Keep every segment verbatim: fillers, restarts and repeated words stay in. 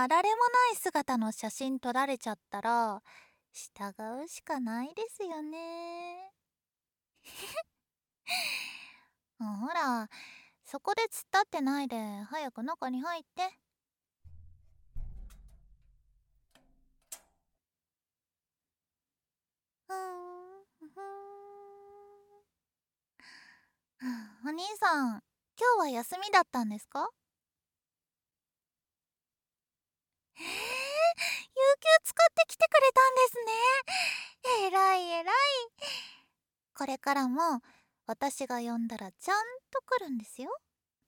あられもない姿の写真撮られちゃったら従うしかないですよね。ほら、そこで突っ立ってないで早く中に入って。ふーんふーん。お兄さん、今日は休みだったんですか？へえ、有給使ってきてくれたんですね。えらいえらい。これからも私が呼んだらちゃんと来るんですよ。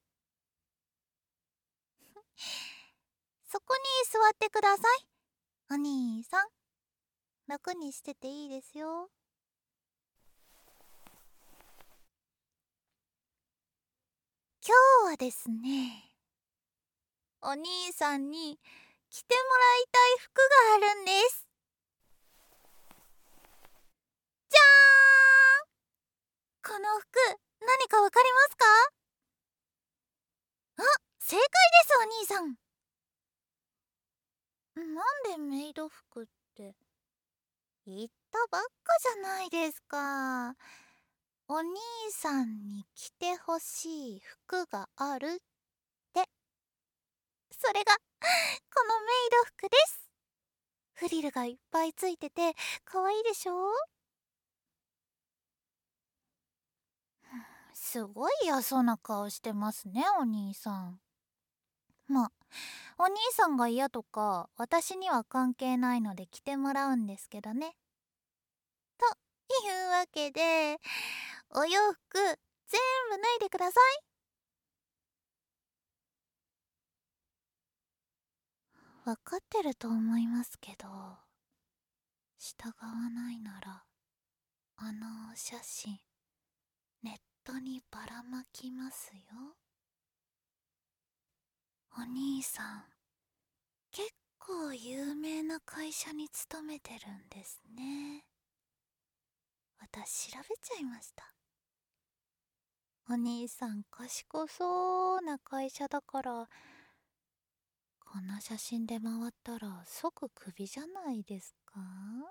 そこに座ってください、お兄さん。楽にしてていいですよ。今日はですね、お兄さんに着てもらいたい服があるんです。じゃーん、この服、何かわかりますか？あ、正解です、お兄さん。なんでメイド服って、言ったばっかじゃないですか。お兄さんに着てほしい服があるって。それがこのメイド服です。フリルがいっぱいついてて可愛いでしょ？すごい嫌そうな顔してますね、お兄さん。まあ、お兄さんが嫌とか私には関係ないので着てもらうんですけどね。というわけで、お洋服全部脱いでください。分かってると思いますけど、従わないならあのお写真ネットにばらまきますよ。お兄さん、結構有名な会社に勤めてるんですね。私調べちゃいました。お兄さん賢そうな会社だから、こんな写真で回ったら即クビじゃないですか？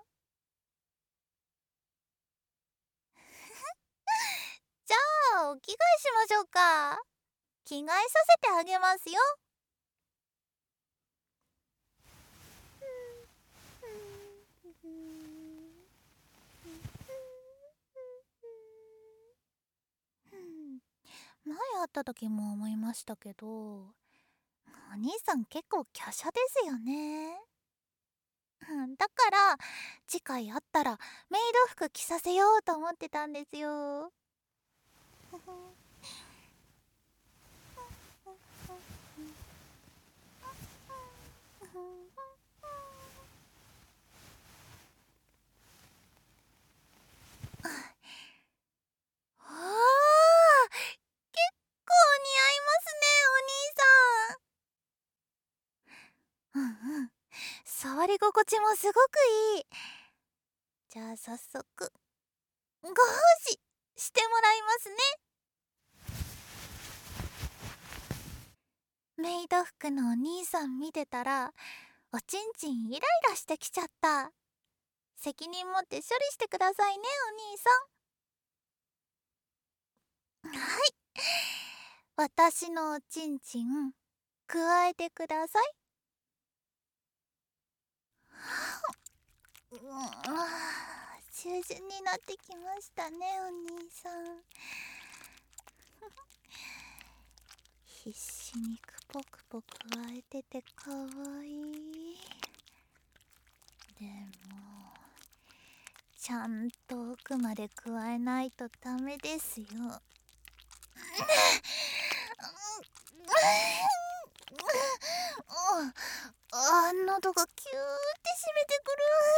じゃあお着替えしましょうか。着替えさせてあげますよ。前会った時も思いましたけど、お兄さん結構華奢ですよね。うん、だから次回会ったらメイド服着させようと思ってたんですよ。あー、結構似合いますね、お兄さん。うんうん、触り心地もすごくいい。じゃあ早速ご奉仕してもらいますね。メイド服のお兄さん見てたらおちんちんイライラしてきちゃった。責任持って処理してくださいね、お兄さん。はい、私のおちんちん加えてください。うん、中旬になってきましたね、お兄さん。必死にクポクポ加えててかわいい。でもちゃんと奥まで加えないとダメですよ。あ、喉がキューって締めて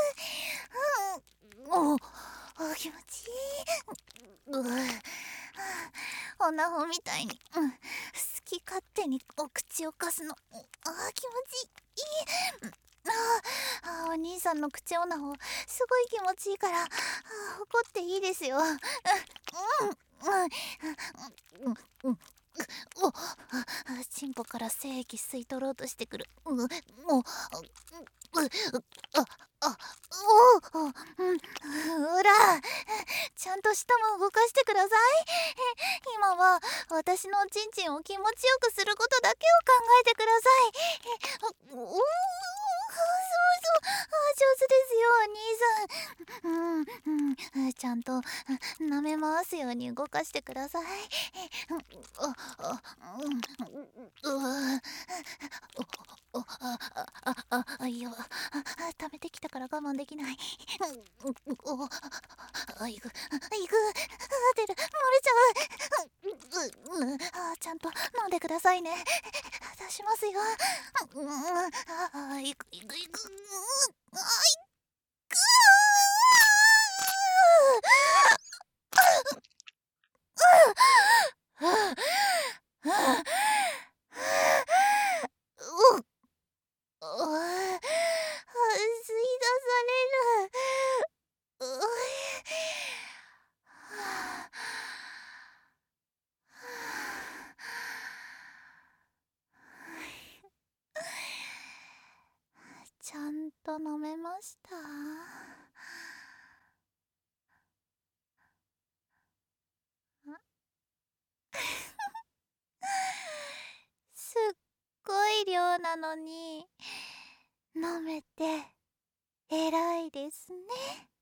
くる。うん、おあ、気持ちいい。うおなほみたいに、うん、好き勝手にお口をかすの、あ、気持ちいい。ああ、お兄さんの口オナホすごい気持ちいいから、あ、怒っていいですよ。うんうんうんうんうん、お、 チンポから精液吸い取ろうとしてくる。うもう、うああおう、うん、うら、ちゃんと舌も動かしてください。今は私のチンチンを気持ちよくすることだけを考えてください。うううそうそう、あ、上手ですよお兄さん。うんうん、ちゃんと舐め回すように動かしてください。ああうんううおああああいや溜めてきたから我慢できない。おあいぐいぐ出る漏れちゃう。ううあちゃんと飲んでくださいね。出しますよ。うんああいくいくいくあいくうう吸い出される。うちゃんと飲めました？すっごい量なのに飲めて偉いですね。